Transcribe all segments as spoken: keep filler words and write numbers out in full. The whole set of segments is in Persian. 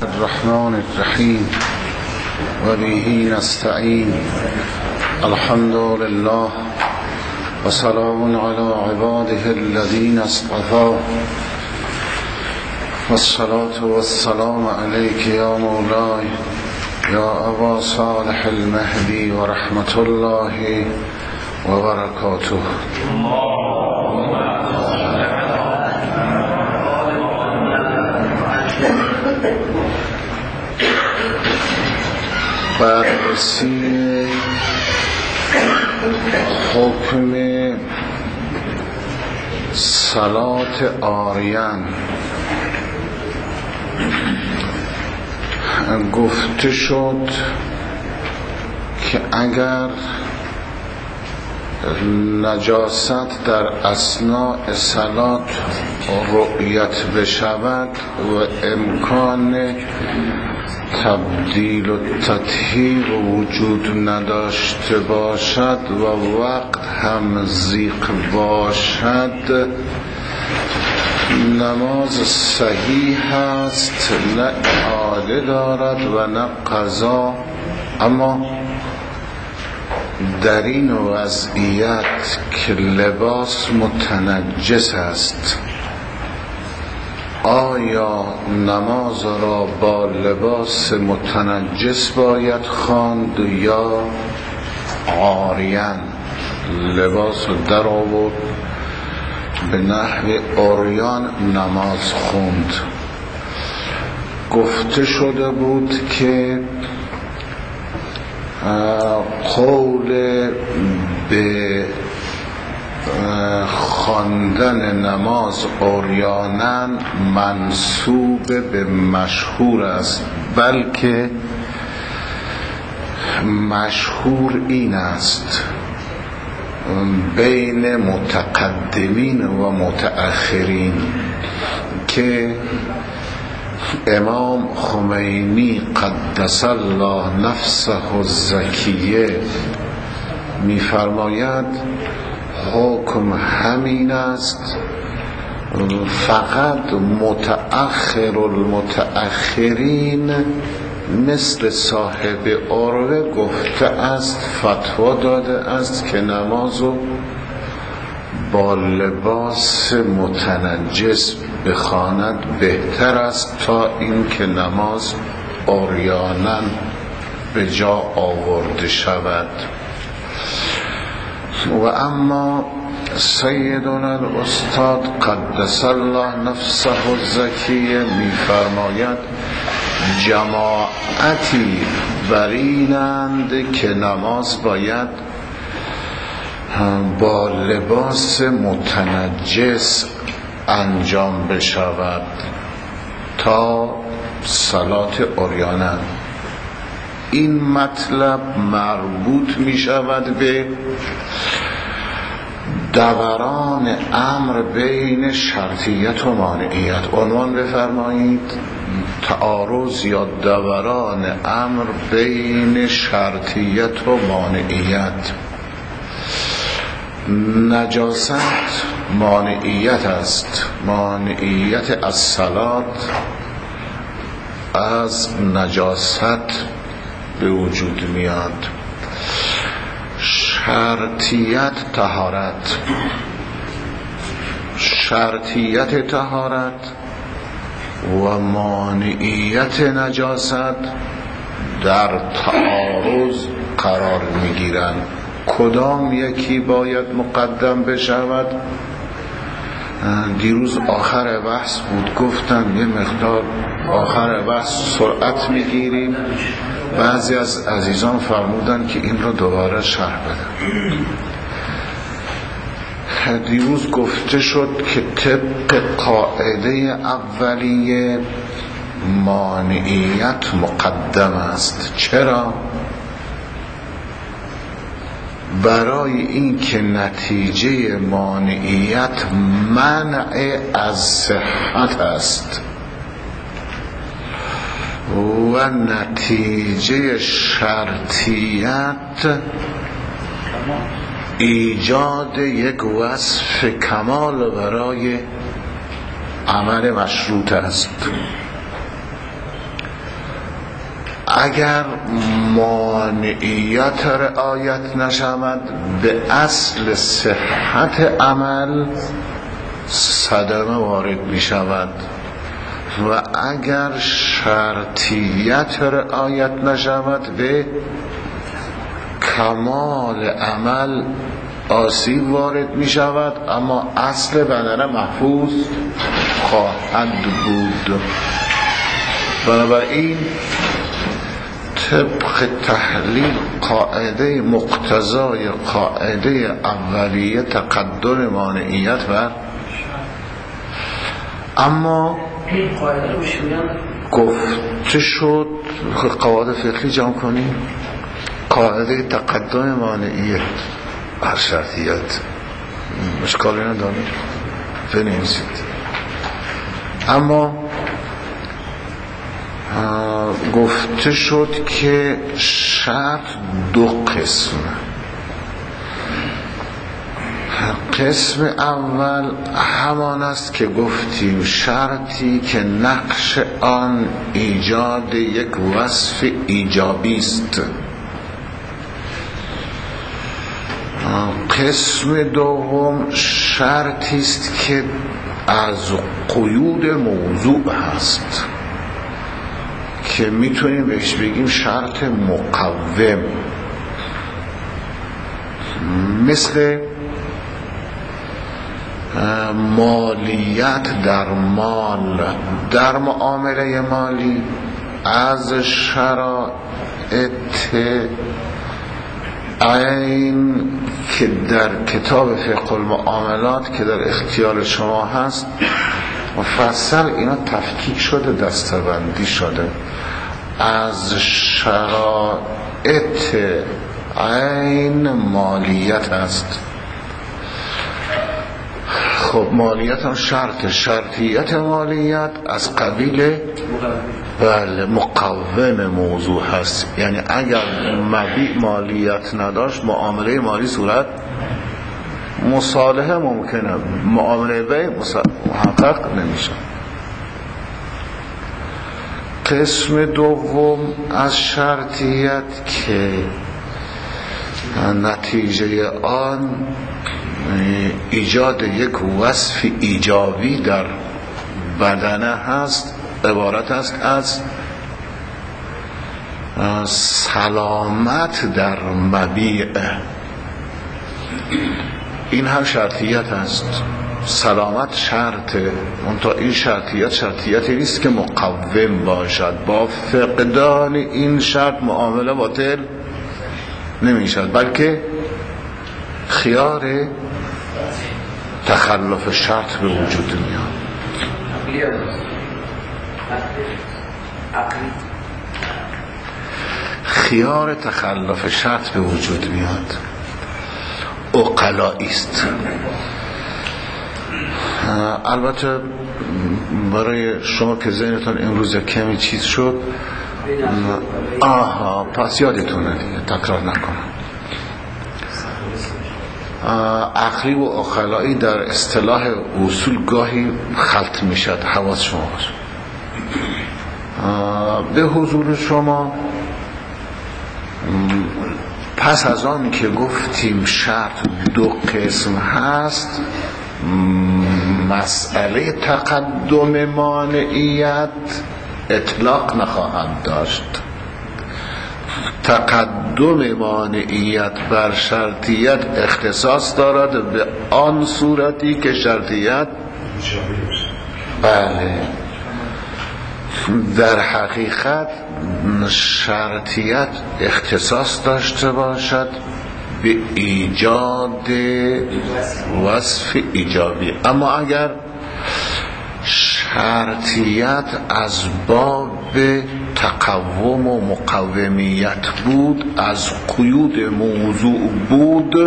الرحمن الرحیم و به نستعین. الحمد لله و سلام علی عباده الذین اصطفی و الصلاة و السلام علیک یا مولای یا ابا صالح المهدی و رحمت الله و برکاته. بررسی حکم صلات عاریان. گفته شد که اگر نجاست در اثناء صلات رؤیت بشود و امکان تبدیل و تطهیر وجود نداشته باشد و وقت هم ضیق باشد، نماز صحیح است، نه اعاده دارد و نه قضا. اما در این وضعیت که لباس متنجس است، آیا نماز را با لباس متنجس باید خواند یا عاریان لباس در آورد به نحو عریان نماز خوند؟ گفته شده بود که قول به خواندن نماز عریانا منسوب به مشهور است، بلکه مشهور این است بین متقدمین و متأخرین که امام خمینی قدس الله نفسه الزکیه می‌فرماید حکم همین است، فقط متأخر المتأخرین مثل صاحب عروه گفته است، فتوا داده است که نمازو با لباس متنجس بخواند بهتر است تا این که نماز عریانا به جا آورده شود. و اما سیدنا الاستاد قدس الله نفسه الزکیه می‌فرماید جماعتی برینند که نماز باید با لباس متنجس انجام بشود تا صلات عریانا. این مطلب مربوط می شود به دوران امر بین شرطیت و مانعیت. عنوان بفرمایید تعارض یا دوران امر بین شرطیت و مانعیت. نجاست مانعیت است، مانعیت از صلات از نجاست به وجود میاد. شرطیت طهارت، شرطیت طهارت و مانعیت نجاست در تعارض قرار میگیرند. کدام یکی باید مقدم بشود؟ دیروز آخر بحث بود، گفتم یه مقدار آخر بحث سرعت میگیریم. بعضی از عزیزان فرمودن که این رو دوباره شرح بدم. دیروز گفته شد که طبق قاعده اولیه مانعیت مقدم است. چرا؟ برای این که نتیجه مانعیت منع از صحت است و نتیجه شرطیت ایجاد یک وصف کمال برای عمل مشروط است. اگر مانعیت رعایت نشود به اصل صحت عمل صدمه وارد می شود و اگر شرطیت رعایت نشود به کمال عمل آسیب وارد می شود، اما اصل بدنه محفوظ خواهد بود. بنابراین طبق تحلیل قاعده مقتضای قاعده اولیه تقدم مانعیت بر، اما گفته شد قواعد فقهی جمع کنیم قاعده تقدم مانعیت بر شرطیت اشکالی نداره بنویسید. اما گفته شد که شرط دو قسمه. قسم اول همان است که گفتیم شرطی که نقش آن ایجاد یک وصف ایجابی است. قسم دوم شرطی است که از قیود موضوع هست که میتونیم بهش بگیم شرط مقوم، مثل مالیت در مال. در معامله مالی از شرایط عین که در کتاب فقه المعاملات که در اختیار شما هست مفصل اینا تفکیک شده، دسته‌بندی شده. از شرایط عین مالیت است. خب مالیت هم شرط، شرطیت مالیت از قبیل بله مقوم موضوع هست. یعنی اگر مبیع مالیت نداشت معامله مالی صورت مصالحه ممکنه، معامله بیع محقق نمیشه. قسم دوم از شرطیت که نتیجه آن ایجاد یک وصف ایجابی در بدنه هست، عبارت است از سلامت در مبیع. این هم شرطیت است. سلامت شرطه، منتها این شرطیت شرطیتی نیست که مقوم باشد. با فقدان این شرط معامله باطل نمیشد، بلکه خیار تخلف شرط به وجود میاد. خیار تخلف شرط به وجود میاد. عقلائی است. البته برای شما که ذهنتون امروز کمی چیز شد، آها پس یادتونه دیگه، تکرار نکنم. عقلی و عقلائی در اصطلاح اصول گاهی خلط میشد، حواس شما باشه. به حضور شما پس از آن که گفتیم شرط دو قسم هست، مسئله تقدم مانعیت اطلاق نخواهد داشت. تقدم مانعیت بر شرطیت اختصاص دارد به آن صورتی که شرطیت بله در حقیقت شرطیت اختصاص داشته باشد به ایجاد وصف ایجابی. اما اگر شرطیت از باب تقوم و مقومیت بود، از قیود موضوع بود،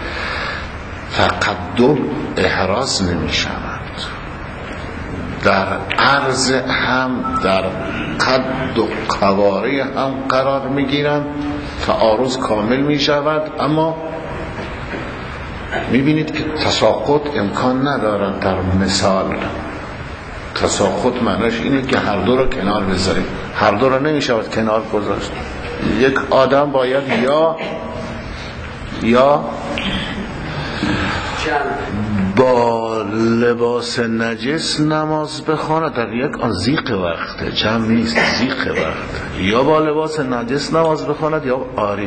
تقدم احراز نمی شود. در عرض هم در قد و قواره هم قرار می گیرند، تعارض کامل می شود. اما می بینید که تساقط امکان ندارد. در مثال تساقط معنیش اینه که هر دو رو کنار بذارید. هر دو را نمی شود کنار گذاشت. یک آدم باید یا یا با لباس نجس نماز بخواند، در یک آن زیق وقته، جمع نیست، زیق وقت، یا با لباس نجس نماز بخواند یا آری.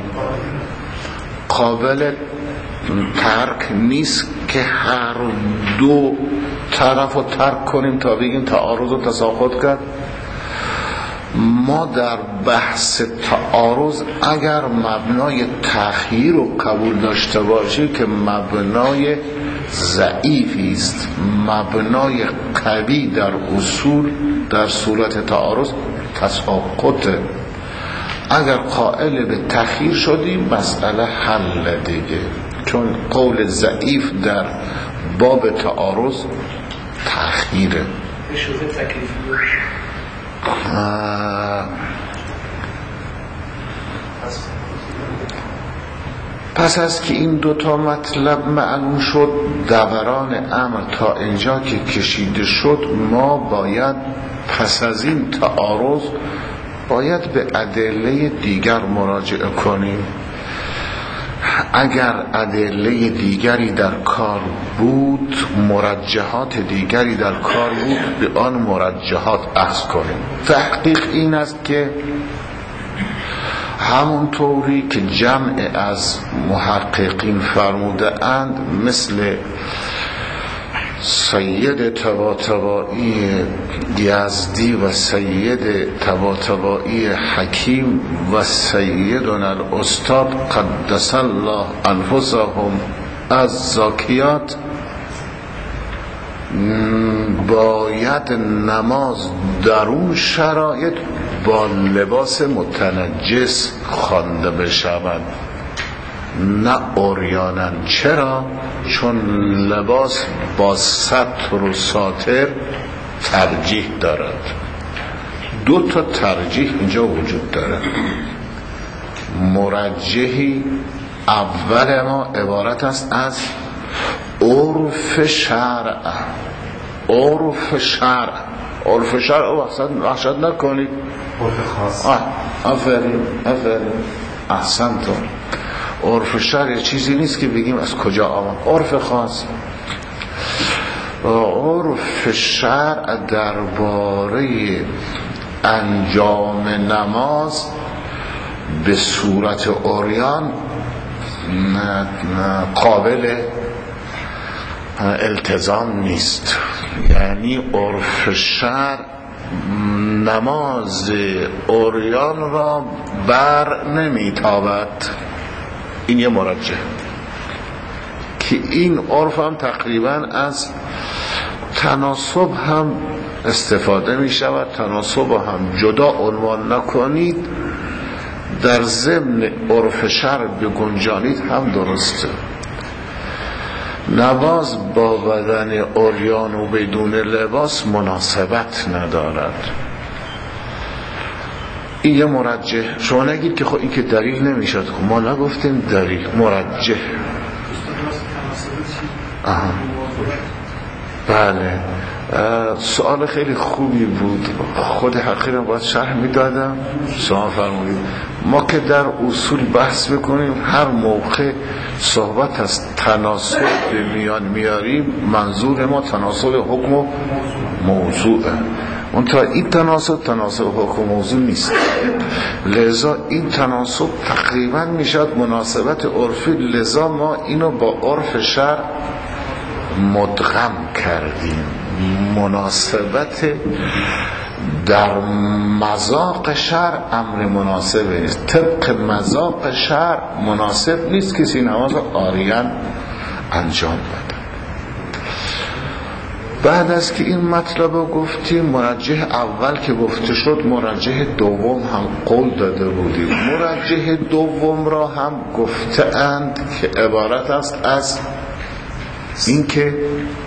قابل ترک نیست که هر دو طرف رو ترک کنیم تا بگیم تعارض و تساقط کرد. ما در بحث تعارض اگر مبنای تأخیر رو قبول داشته باشیم که مبنای ضعیفی است، مبنای قوی در اصول در صورت تعارض تساقطه. اگر قائل به تأخیر شدیم مسئله حل دیگه، چون قول ضعیف در باب تعارض تأخیره. پس از که این دوتا مطلب معلوم شد، دوران امر تا اینجا که کشیده شد، ما باید پس از این تعارض باید به ادله دیگر مراجعه کنیم. اگر ادله دیگری در کار بود، مرجحات دیگری در کار بود، به آن مرجحات اخذ کنیم. تحقیق این است که همونطوری که جمع از محققین فرموده اند، مثل سید طباطبایی یزدی و سید طباطبایی حکیم و سیدنا الاستاد قدس الله انفسهم از زاکیات، باید نماز در اون شرایط با لباس متنجس خوانده بشود، نه عریانا. چرا؟ چون لباس با ستر و ساتر ترجیح دارد. دو تا ترجیح اینجا وجود دارد. مرجحی اول ما عبارت است از عرف شرع. عرف شرع عرف شرع وحشت نکنید. عرف خاص. آفرین آفرین احسنتون. عرف شرع چیزی نیست که بگیم از کجا آمد. عرف خاص. عرف شرع درباره انجام نماز به صورت عریان قابل التزام نیست. یعنی عرف شرع نماز عریان را بر نمیتابد. این یه مرجح که این عرف هم تقریبا از تناسب هم استفاده می شود. تناسب هم جدا عنوان نکنید، در ضمن عرف شرع بگنجانید هم درسته. نماز با بدن عریان و بدون لباس مناسبت ندارد. این یه مرجح. شما نگید که خب این که دلیل نمیشد. خب ما نگفتیم دلیل، مرجح. آها. بله، سوال خیلی خوبی بود، خود حقیقا باید شرح میدادم. شما فرمودید ما که در اصول بحث بکنیم، هر موقع صحبت از تناسب به میان میاریم، منظور ما تناسب حکم و موضوعه. اون تا این تناسب تناسب حکم و موضوع نیست. لذا این تناسب تقریبا میشد مناسبت عرفی، لذا ما اینو با عرف شرع مدغم کردیم. مناسبت در مذاق شرع امر مناسب نیست. طبق مذاق شرع مناسب نیست کسی نماز عریان انجام بده. بعد از که این مطلب رو گفتیم، مرجح اول که گفته شد، مرجح دوم هم قول داده بودیم. مرجح دوم را هم گفته اند که عبارت است از این که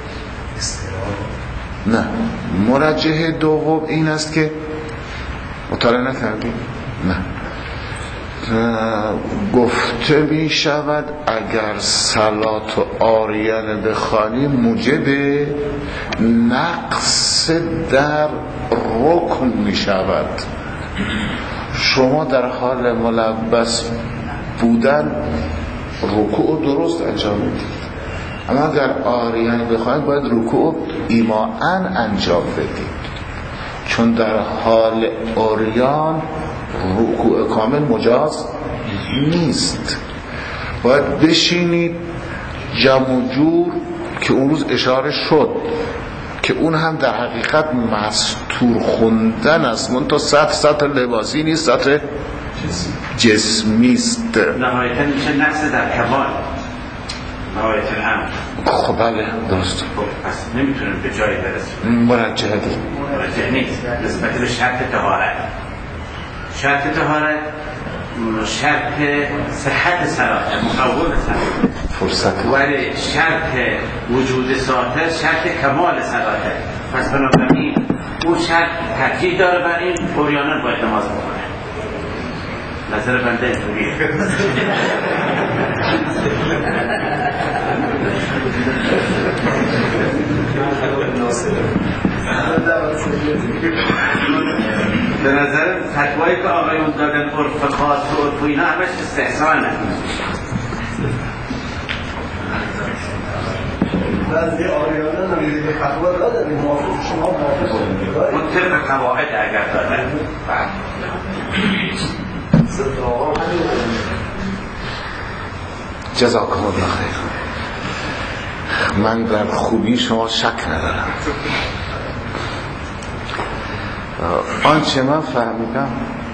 نه، مرجح دوم این است که مطالعه نکردیم. نه، گفته می شود اگر صلات و عریان بخوانیم موجب نقص در رکن می شود. شما در حال ملبس بودن رکوع درست انجام میدید، اما اگر عاریانه بخواید باید رکوع ایماءً انجام بدید، چون در حال عریان رکوع کامل مجاز نیست. باید بشینید جمع و جور که اون روز اشاره شد که اون هم در حقیقت مستور خوندن است، منتها سطح سطح لباسی نیست، سطح جسمی است. نهایتا میشه نقص در کمال نهایتا هم. خب بله درست. خب پس نمیتونیم به جایی برسیم. مرجحه دی مرجحه نیست نسبت به شرط طهارت. شرط طهارت شرط صحت صلات، مقوم صلات، فرصت، ولی شرط وجود ساتر شرط کمال صلات. پس بنابراین اون شرط ترجیح داره بر این عریانان باید نماز بخونه. نظر بنده اینطوریه. به نظر فتوایی که آقایون دادن عرف خاص و عرف اینا همش استحسانه. بعضی آریانان هم دیگه فتوا دادن موافق شما موافق کنید اون طبق قواعد اگر دادن جزاکم الله خیر. من در خوبی شما شک ندارم. آنچه من فهمیدم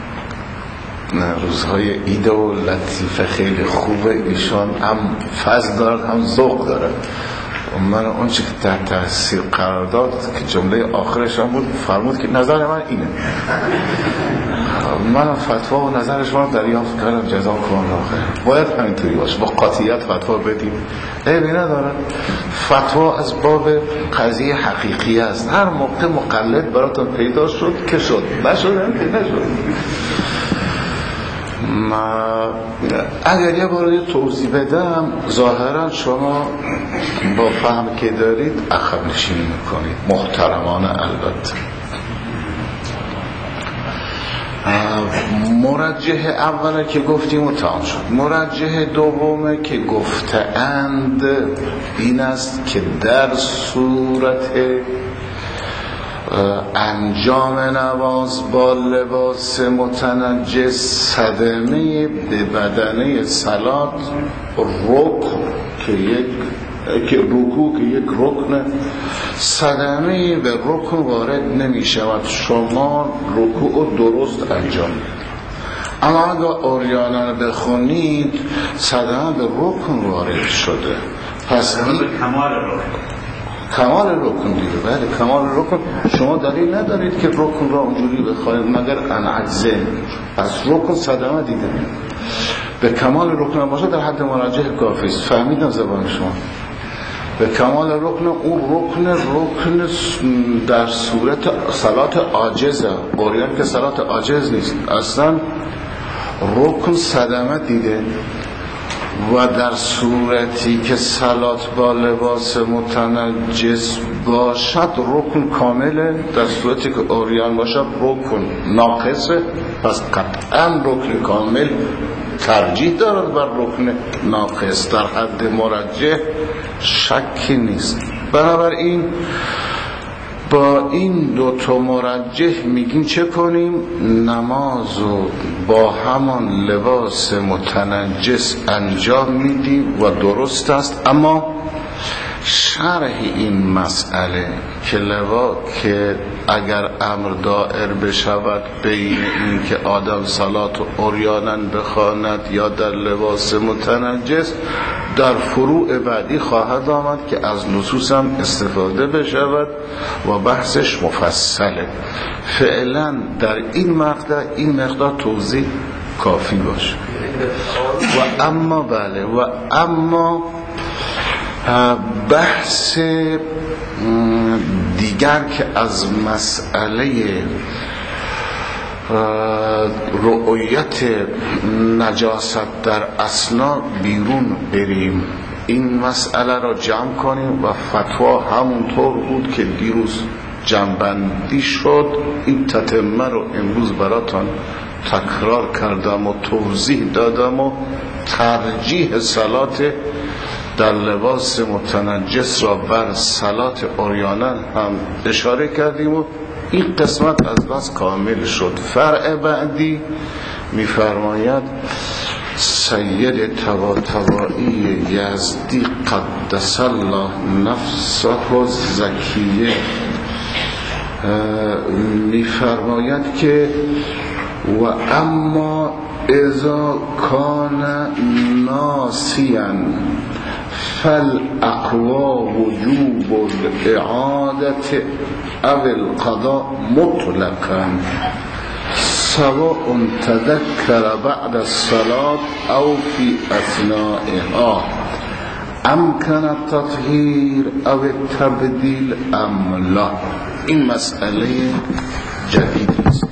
روزهای عید و لطیفه خیلی خوبه، ایشان هم فضل دارد هم ذوق دارد. من اون چی که تحت تاثیر قرار داد که جمله آخرش هم بود، فرمود که نظر من اینه. من فتوا و نظر شما دریافت کردم، جزاکم الله خیر. باید همینطوری باشه، با قاطعیت فتوا بدیم، عیبی نداره. فتوا از باب قضیه حقیقی است. هر موقع مقلد براتون پیدا شد که شد، نشد هم که نشد. ما اگر یه بار توضیح بدم، ظاهرا شما با فهم که دارید عقب نشینی میکنید، محترمانه البته. مرجح اوله که گفتیم و تمام شد. مرجح دومه که گفتند این است که در صورت انجام نماز با لباس متنجس صدمه به بدنه صلات رکن که یک که رکوع که یک رکن، صدمه به رکن وارد نمی شود. شما رکوع درست انجام دید، اما اگر عریانانه بخونید صدمه به رکن وارد شده، پس این کمال رکن کمال رکن دیگه. بله کمال رکن. شما دلیل ندارید که رکن را اونجوری بخواید مگر ان عجزه، پس رکن صدمه دیده به کمال رکن باشه در حد مراجعه کافی است. فهمیدم زبان شما. به کمال رکن، اون رکن رکن در صورت صلات عاجزه، عریان که صلات عاجز نیست، اصلا رکن صدمه دیده. و در صورتی که صلات با لباس متنجس باشد رکن کامله، در صورتی که عریان باشد رکن ناقصه، پس قطعا رکن کامل ترجیح دارد بر رکن ناقص. در حد مرجح شکی نیست. بنابراین با این دو تا مرجح میگیم چه کنیم؟ نمازو با همان لباس متنجس انجام میدیم و درست است. اما شرح این مسئله که لبا که اگر امر دائر بشود بین این که آدم صلات و عریانن بخواند یا در لباس متنجس، در فروع بعدی خواهد آمد که از نصوص هم استفاده بشود و بحثش مفصله. فعلا در این مقطع این مقدار توضیح کافی باشه. و اما بله و اما بحث دیگر که از مسئله رؤیت نجاست در اثنا بیرون بریم، این مسئله را جمع کنیم و فتوا همونطور بود که دیروز جنبندی شد. این تتمه رو امروز براتون تکرار کردم و توضیح دادم و ترجیح صلات در لباس متنجس را بر صلات عریانه هم اشاره کردیم و این قسمت از بس کامل شد. فرع بعدی می‌فرماید سید طباطبایی یزدی قدس الله نفسه الزکیه می‌فرماید که و اما اذا کان ناسیا فالاقوا وجوب الاعاده او القضاء مطلقا سواء تذكر بعد الصلاة او في اثنائها امکن التطهیر او التبدیل ام لا. این مسئله جدید است.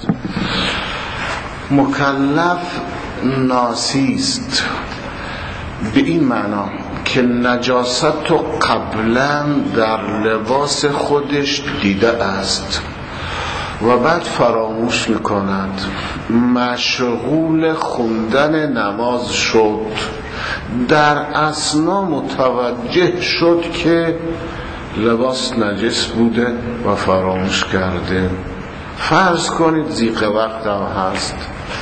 مکلف ناسیست به این معنا که نجاست رو قبلا در لباس خودش دیده است و بعد فراموش میکند، مشغول خوندن نماز شد، در اثنا متوجه شد که لباس نجس بوده و فراموش کرده. فرض کنید ضیق وقت هم هست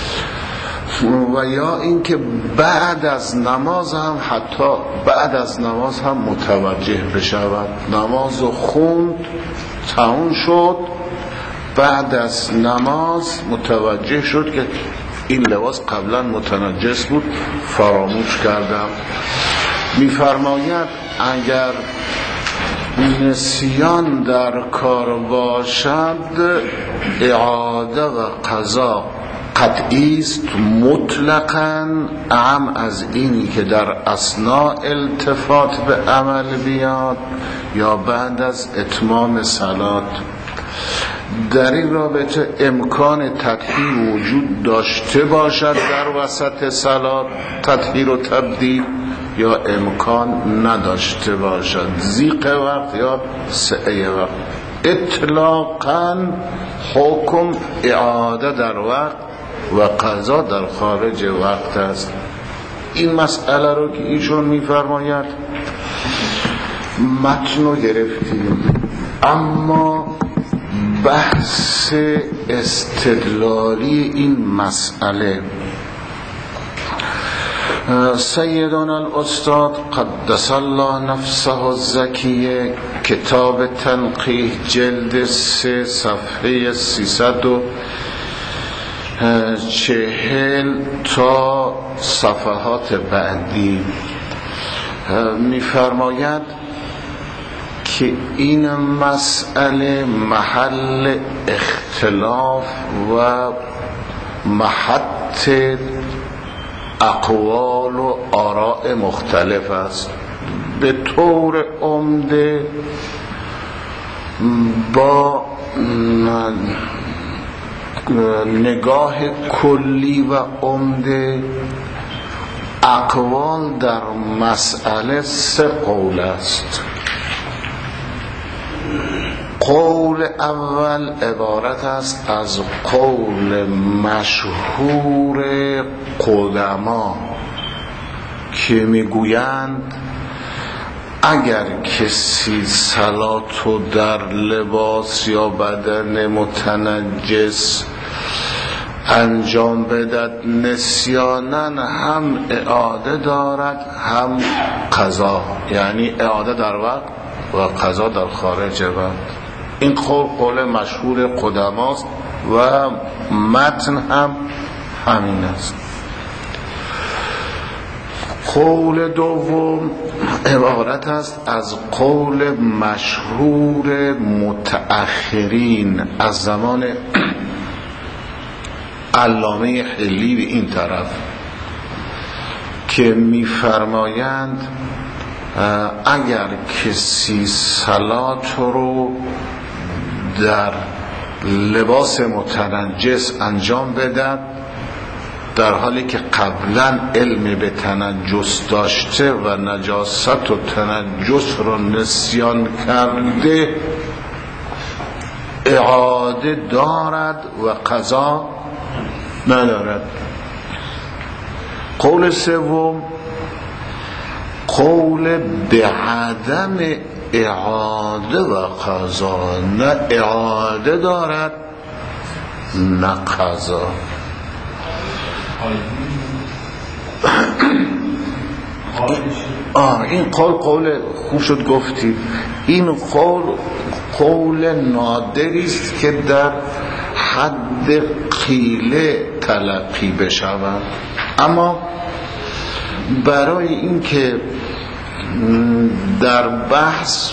و یا اینکه بعد از نماز هم حتی بعد از نماز هم متوجه بشود، نماز رو خوند تموم شد، بعد از نماز متوجه شد که این لباس قبلا متنجس بود، فراموش کردم. میفرماید اگر نسیان در کار باشد اعاده و قضا قطعی است، مطلقاً اعم از اینی که در اثناء التفات به عمل بیاد یا بعد از اتمام صلات. در این رابطه امکان تطهیر وجود داشته باشد در وسط صلات، تطهیر و تبدیل، یا امکان نداشته باشد، ضیق وقت یا سعه وقت. اطلاقاً حکم اعاده در وقت و قضا در خارج وقت است. این مسئله رو که ایشون میفرماید متن رو گرفتیم، اما بحث استدلالی این مسئله سیدنا الاستاد قدس الله نفسه الزکیه کتاب تنقیح جلد سه صفحه سیصد و چهل تا صفحات بعدی میفرماید که این مسئله محل اختلاف و محط اقوال و آراء مختلف است. به طور عمده با نگاه کلی و عمده اقوال در مسئله سه قول است. قول اول عبارت است از قول مشهور قدما که میگویند اگر کسی صلاتو در لباس یا بدن متنجس انجام بدهد نسیاناً هم اعاده دارد هم قضا، یعنی اعاده در وقت و قضا در خارج وقت. این قول قول مشهور قدماست و متن هم همین است. قول دوم عبارت است از قول مشهور متأخرین از زمان علامه حلی به این طرف که می‌فرمایند اگر کسی صلات رو در لباس متنجس انجام بدهد در حالی که قبلا علم به تنجس داشته و نجاست و تنجس رو نسیان کرده، اعاده دارد و قضا ندارد. قول سوم قول به عدم اعاده و قضا، نه اعاده دارد نه قضا. آه این قول قول خوب شد گفتی، این قول قول نادری است که در حد قیله تلقی بشود، اما برای اینکه در بحث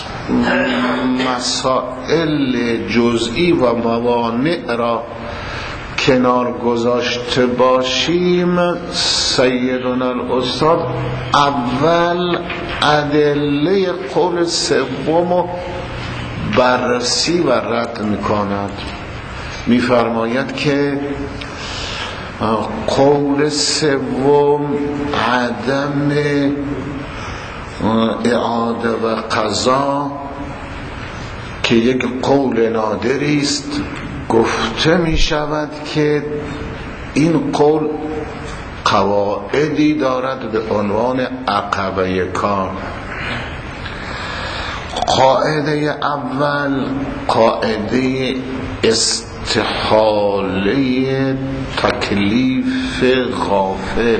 مسائل جزئی و موانع را کنار گذاشته باشیم، سیدنا الاستاد اول ادله قول سوم بررسی و رد میکند. میفرماید که قول سوم عدم اعاده و قضا که یک قول نادری است، گفته می شود که این قول قواعدی دارد به عنوان عقبه کار. قاعده اول قاعده استحاله تکلیف غافل.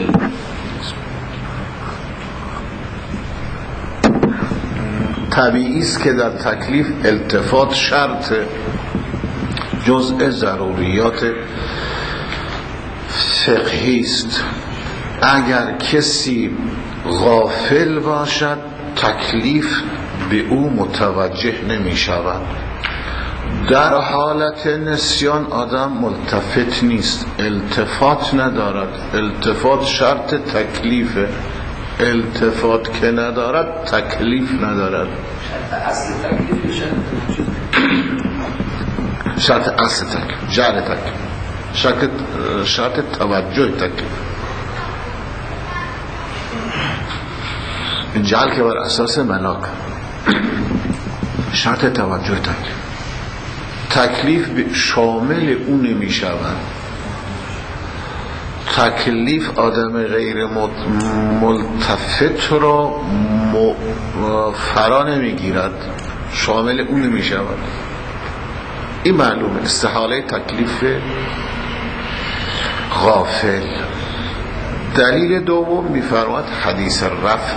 طبیعی است که در تکلیف التفات شرط جزء ضروریات فقهی است. اگر کسی غافل باشد تکلیف به او متوجه نمی شود. در حالت نسیان آدم ملتفت نیست، التفات ندارد. التفات شرط تکلیفه، التفات که ندارد تکلیف ندارد. اصل تکلیف شرط اصل تکلیف، جعل تکلیف، شرط شرط توجه تکلیف. جعل که بر اساس ملاک، شرط توجه تکلیف. تکلیف شامل اون نمی شود. تکلیف آدم غیر ملتفت را فرا نمی گیرد، شامل اون نمی شود. این معلومه. استحاله تکلیف غافل. دلیل دوم میفرماد حدیث رفع.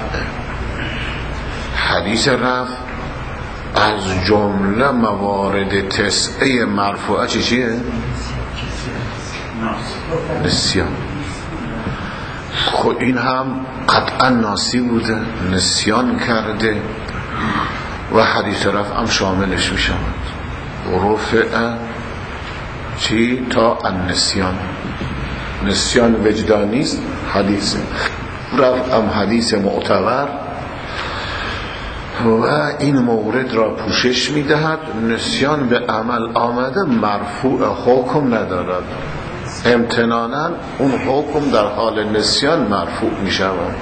حدیث رفع از جمله موارد تسعه مرفوعه چی چیه؟ نسیان. خب این هم قطعا ناسی بوده، نسیان کرده و حدیث رفع هم شاملش میشود. رفع چی؟ تا النسیان. نسیان وجدانی است، حدیث رفع هم حدیث معتبر و این مورد را پوشش میدهد. نسیان به عمل آمده مرفوع حکم ندارد، امتنانا اون حکم در حال نسیان مرفوع می شود.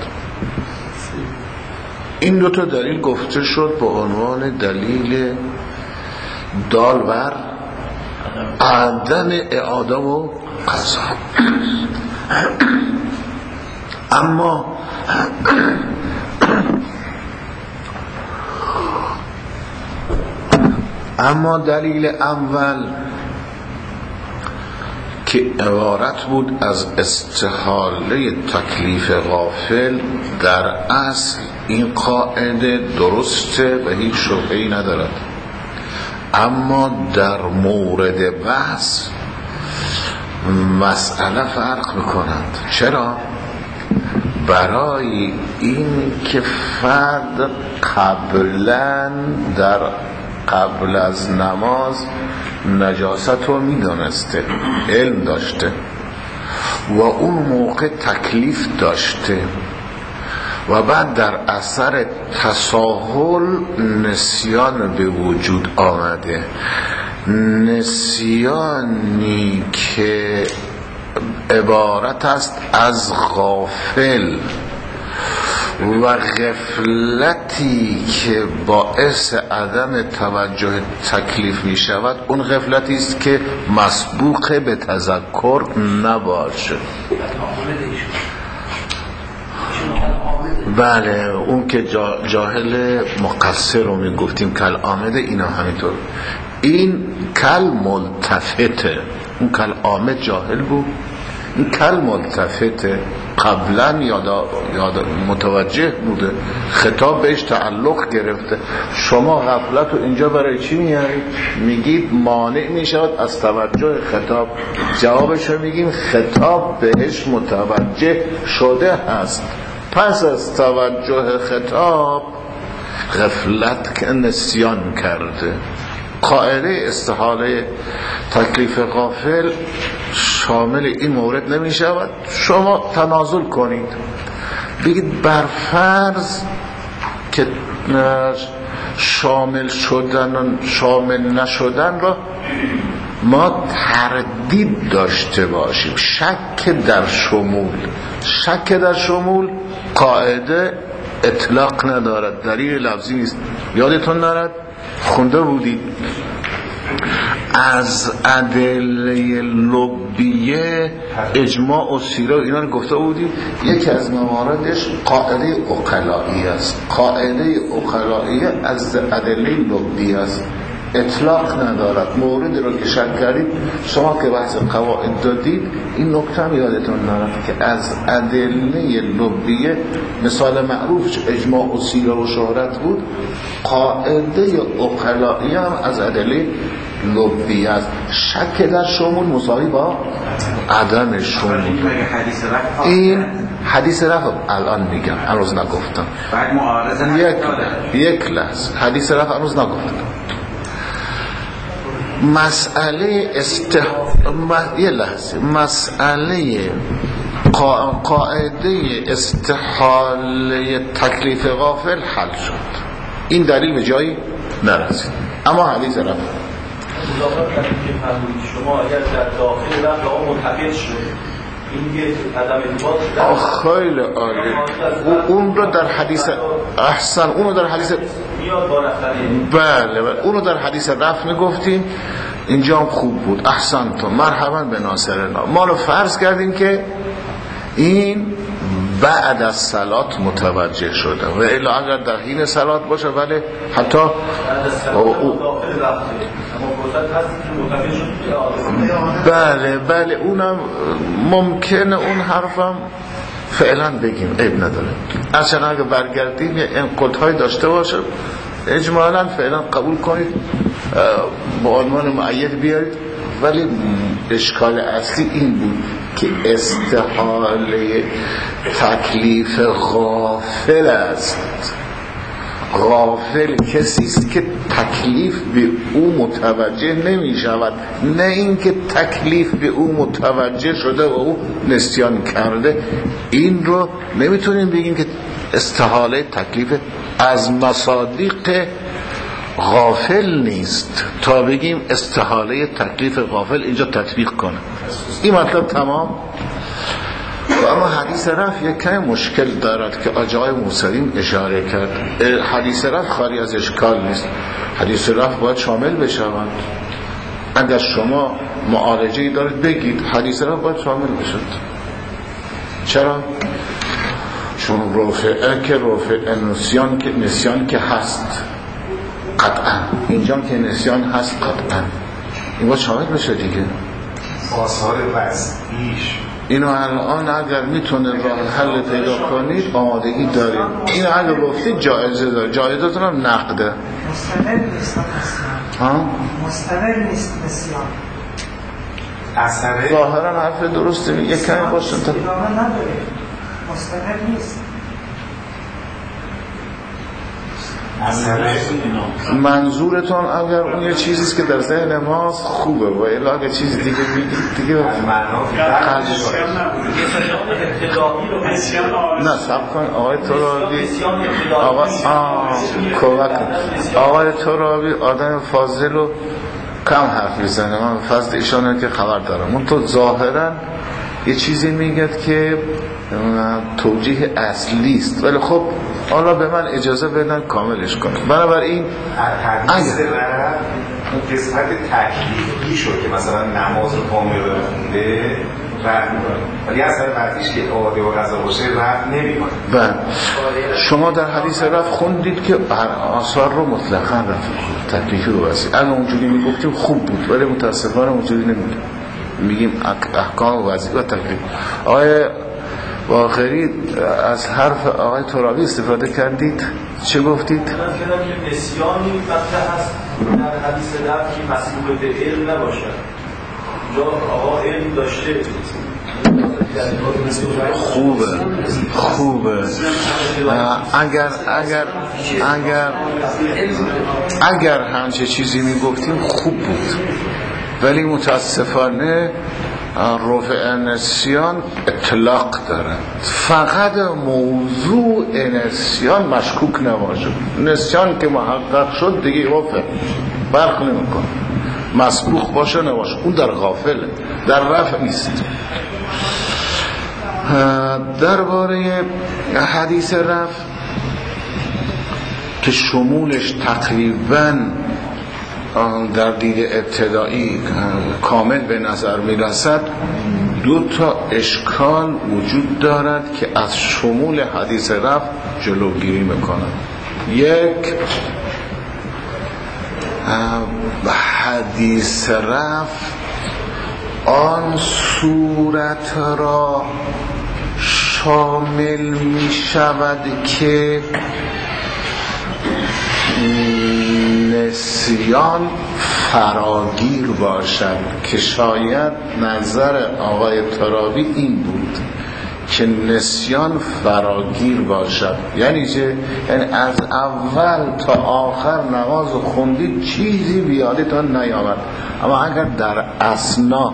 این دو تا دلیل گفته شد به عنوان دلیل دال بر عدم اعاده و قضا. اما اما دلیل اول که عبارت بود از استحاله تکلیف غافل، در اصل این قاعده درسته و هیچ شبهه‌ای ندارد، اما در مورد بحث مسئله فرق میکنند. چرا؟ برای این که فرد قبلا در قبل از نماز نجاست رو میدانسته، علم داشته و اون موقع تکلیف داشته و بعد در اثر تساهل نسیان به وجود آمده. نسیانی که عبارت است از غافل و غفلتی که باعث عدم توجه تکلیف می شود اون غفلتی است که مسبوق به تذکر نباشه. بله اون که جاهل مقصر رو می گفتیم کل آمده، اینا همینطور. این کل ملتفته، اون کل آمد جاهل بود، این کل ملتفته قبلا یاد یاد متوجه بوده، خطاب بهش تعلق گرفته. شما غفلت رو اینجا برای چی میارید؟ میگید مانع میشود از توجه خطاب. جوابش رو میگیم خطاب بهش متوجه شده هست، پس از توجه خطاب غفلت که نسیان کرده. قاعده استحاله تکلیف غافل شامل این مورد نمی شود. شما تنازل کنید، بگید بر فرض که شامل شدن و شامل نشدن را ما تردید داشته باشیم، شک در شمول. شک در شمول قاعده اطلاق ندارد، دلیل لفظی نیست. یادتون نرد خونده بودید از ادله لبیه اجماع و سیره و اینا رو گفته بودیم. یکی از مواردش قاعده عقلایی است. قاعده عقلایی از ادله لبیه است، اطلاق ندارد. موردی رو که شک کردید شما که بحث قواعد دادید این نکته هم یادتون نرفت که از ادله لبیه مثال معروف اجماع و سیره و شهرت بود. قاعده عقلایی هم از ادله لبیه است. شک در شمول مساوی با عدم شمول. این حدیث رفع الان میگم، هنوز نگفتم. بعد معارضه یک یک لحظه حدیث رفع هنوز نگفتم. مسئله استح... یه لحظه مسئله قا... قاعده استحاله تکلیف غافل حل شد. این دلیل به جایی نرسید، اما حدیث رفت شما اگر در داخل رفت آقا منتقل شد این یه عدم خیلی عالی. اون رو در حدیث احسن اون رو در حدیث بله بله اون رو در حدیث رفع میگفتیم. اینجا هم خوب بود، احسن تو مرحبا به ناصرنا. ما رو فرض کردیم که این بعد از صلات متوجه شده و الا اگر در حین صلات باشه ولی حتی بله بله اونم ممکنه اون حرفم فعلا بگیم عیب نداره. اصلا اگر برگردیم یه انقلت‌های داشته باشه اجمالا فعلا قبول کنید با عنوان معید بیارید. ولی اشکال اصلی این بود که استحاله تکلیف غافل است. غافل کسی است که تکلیف به او متوجه نمی شود، نه اینکه تکلیف به او متوجه شده و او نسیان کرده. این رو نمیتونیم بگیم که استحاله تکلیف از مصادیق غافل نیست تا بگیم استحاله تکلیف غافل اینجا تطبیق کنه. این مطلب تمام. و اما حدیث رفع یک کمی مشکل دارد که آجای موسویم اشاره کرد. حدیث رفع خالی از اشکال نیست. حدیث رفع باید شامل بشود. اگر شما معالجه‌ای دارید بگید حدیث رفع باید شامل بشود. چرا؟ چون رفعه که رفع نسیان که نسیان که هست قطعا، اینجا که نسیان هست قطعا، این باید شامل بشه دیگه. آثار وضعیش اینو الان اگر میتونه راه حل پیدا کنید آمادگی داریم. اینو اگر گفتید جایزه داره، جایزتون هم نقده. مستمر نیست ها؟ مستمر نیست نسیان. اثره ظاهرا حرف درسته. یک کمی باشن تا ادامه نداره، مستمر نیست. منظورتون اگر اون یه چیزیست که در ذهن ماست خوبه و الا اگر چیز دیگه بگید دیگه نه سب کن. آقای ترابی آقای کوک آقای ترابی آدم فاضل و کم حرف میزنه. من فضل ایشانه که خبر دارم. اون تو ظاهرا یه چیزی میگه که توجیه اصلی است، ولی خب حالا به من اجازه بدن کاملش کنم. بنابراین حدیث رفت اون قسمت تکلیفی شد که مثلا نماز کامل بخونده رفت میکنه، ولی اصلا وقتیش که آده و غذا باشه رفت نمیکنه. و شما در حدیث رفت خوندید که آثار رو مطلقا رفت تکلیفی رو بسید. اگه اونجوری میگفتیم خوب بود، ولی متاسفانه اونجوری نمیگیم، میگیم احکام و وظیفه و تکلیف. آقای باقری از حرف آقای ترابی استفاده کردید، چه گفتید؟ من فکر کنم که نسیانی مطرح هست در حدیث رفت که مسئول به علم نباشد. جا آقا علم داشته. خوبه خوبه اگر اگر اگر اگر همچه چیزی میگفتیم خوب بود، ولی متاسفانه رفع نسیان اطلاق داره. فقط موضوع نسیان مشکوک نباشه. نسیان که محقق شد دیگه رفع فرق نمیکنه، مسبوق باشه نباشه، اون در غافله، در رفع نیست. درباره حدیث رفع که شمولش تقریباً در دید ابتدایی کامل به نظر میرسد، دو تا اشکال وجود دارد که از شمول حدیث رفع جلوگیری میکنند. یک، حدیث رفع آن صورت را شامل می شود که نسیان فراگیر باشد، که شاید نظر آقای ترابی این بود که نسیان فراگیر باشد. یعنی چه؟ یعنی از اول تا آخر نماز خوندید چیزی بیادتان نیامد، اما اگر در اثنا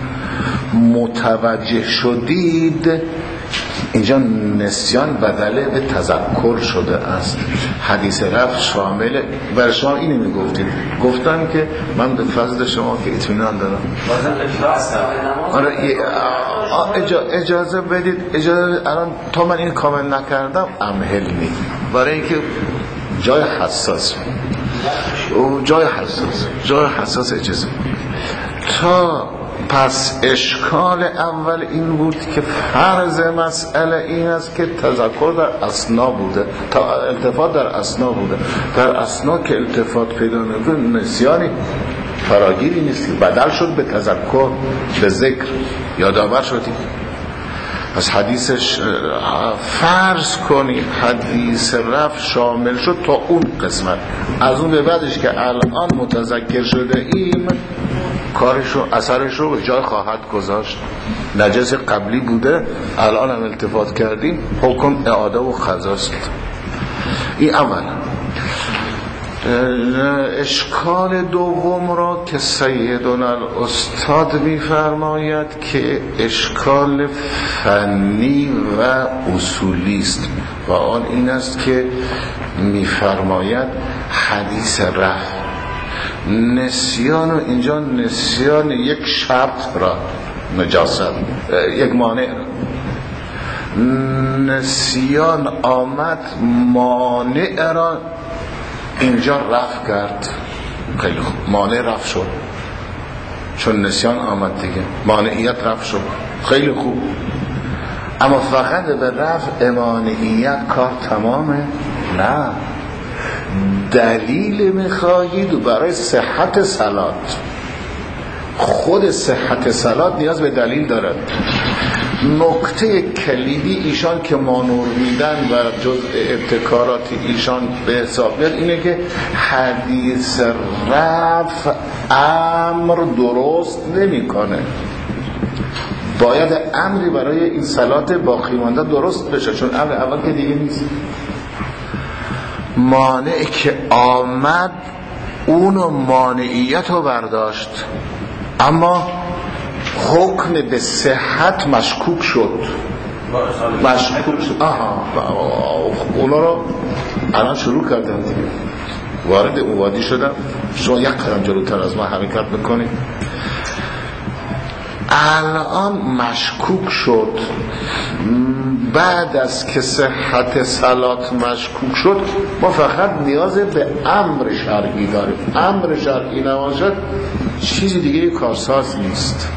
متوجه شدید، اینجا نسیان بدله به تذکر شده است. حدیث رفع شامل، برای شما اینو میگفتید، گفتم که من به فضل شما که اطمینان دارم. آره اجازه بدید، اجازه الان تا من این کامل نکردم امهلنی، برای اینکه جای حساس جای حساس جای حساس اجازه. تا پس اشکال اول این بود که فرض مسئله این است که تذکر در اثنا بوده، تا التفات در اثنا بوده. در اثنا که التفات پیدا نکنه نسیانی فراگیری نیست، بدل شد به تذکر، به ذکر، یادآور شدی. پس حدیثش فرض کنی حدیث رفع شامل شد تا اون قسمت، از اون به بعدش که الان متذکر شده ایم کارشو اثرش رو به جای خواهد گذاشت. نجس قبلی بوده، الان هم التفات کردیم، حکم اعاده و قضاست. این اول. اشکال دوم را که سیدنا الاستاد می‌فرماید که اشکال فنی و اصولی است، و آن این است که می‌فرماید حدیث رفع نسیان، و اینجا نسیان یک شرط را، نجاست یک مانع را، نسیان آمد مانع را اینجا رفع کرد. خیلی خوب، مانع رفع شد، چون نسیان آمد دیگه، مانعیت رفع شد. خیلی خوب، اما فقط به رفع مانعیت کار تمامه؟ نه، دلیل میخواهید برای صحت صلات. خود صحت صلات نیاز به دلیل دارد. نکته کلیدی ایشان که ما نور میدن و جزء ابتکارات ایشان به حساب میاد اینه که حدیث رفع امر درست نمیکنه. باید امری برای این صلات باقی مانده درست بشه، چون امر اول که دیگه نیست. مانع که آمد اونو مانعیت رو برداشت، اما حکم به صحت مشکوک شد. مشکوک شد. آها، اونا رو الان شروع کردم دیگه، وارد اون وادی شدم. شما یک قدم جلوتر از ما حرکت بکنید. الان مشکوک شد، بعد از که صحت صلات مشکوک شد، ما فقط نیاز به امر شرعی داریم. امر شرعی نباشد چیزی دیگه کارساز نیست.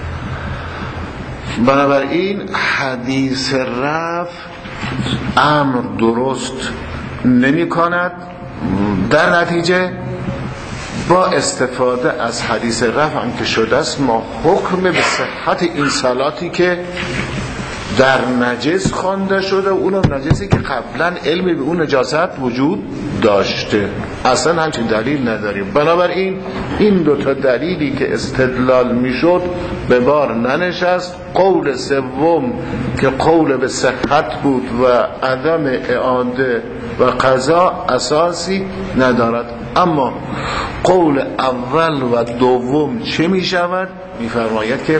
بنابراین حدیث رفع امر درست نمی کند، در نتیجه با استفاده از حدیث رفع هم که شده است ما حکم به صحت این صلاتی که در نجس خوانده شده، اونم نجسی که قبلا علمی به اون نجاست وجود داشته، اصلا همچین دلیل نداریم. بنابراین این دوتا دلیلی که استدلال میشد به بار ننشست. قول سوم که قول به صحت بود و عدم اعاده و قضا اساسی ندارد. اما قول اول و دوم چه می شود؟ می فرماید که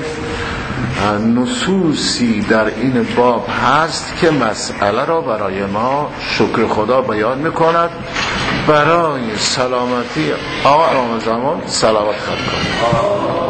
نصوصی در این باب هست که مسئله را برای ما شکر خدا بیان می کند. برای سلامتی آقا امام زمان صلوات خواهد کنید.